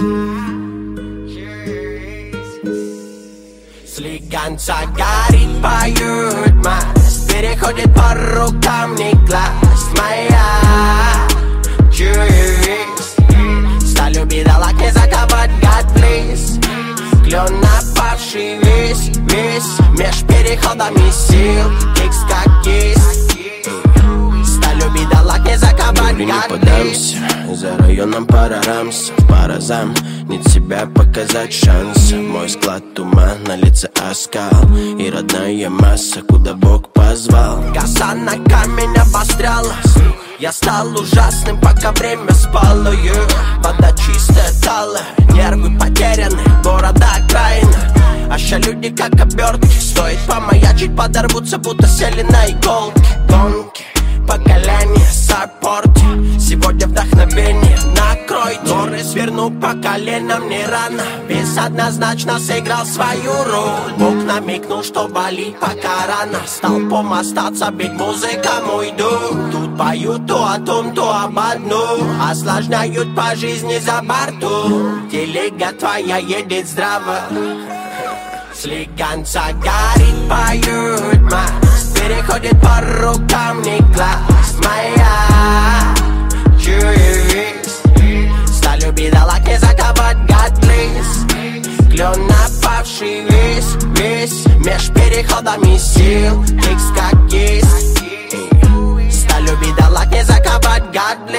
Слегонца горит, поют масть, переходит по рукам, не класть моя честь. Сталью бедолаг не заковать, God please. Клен напавший весь меж переходами сил, кикс как кисть. Сталью бедолаг не заковать, God please. За районом пара рамс, пара нет тебя показать шанс. Мой склад ума, на лице оскал и родная масса, куда Бог позвал. Коса на камень обострялась, я стал ужасным, пока время спало. Вода чистая, талая, нервы потеряны, города окраина. А ща люди как обертки, стоит помаячить, подорвутся, будто сели на иголки. Гонки, поколение, саппорте, сегодня вдохновение, накройте. Горы сверну по коленам, не рано, вес однозначно сыграл свою роль. Бог намекнул, что болит пока рано, столпом остаться, ведь музыка мой дух. Тут поют то о том, то об одном, осложняют по жизни за борту. Телега твоя едет здраво, слегонца горит, поют масть, переходит по рукам, не класть моя честь. Сталью бедолаг не заковать, God please. Клен напавший весь меж переходами сил, кикс как кисть. Сталью бедолаг не заковать, God please.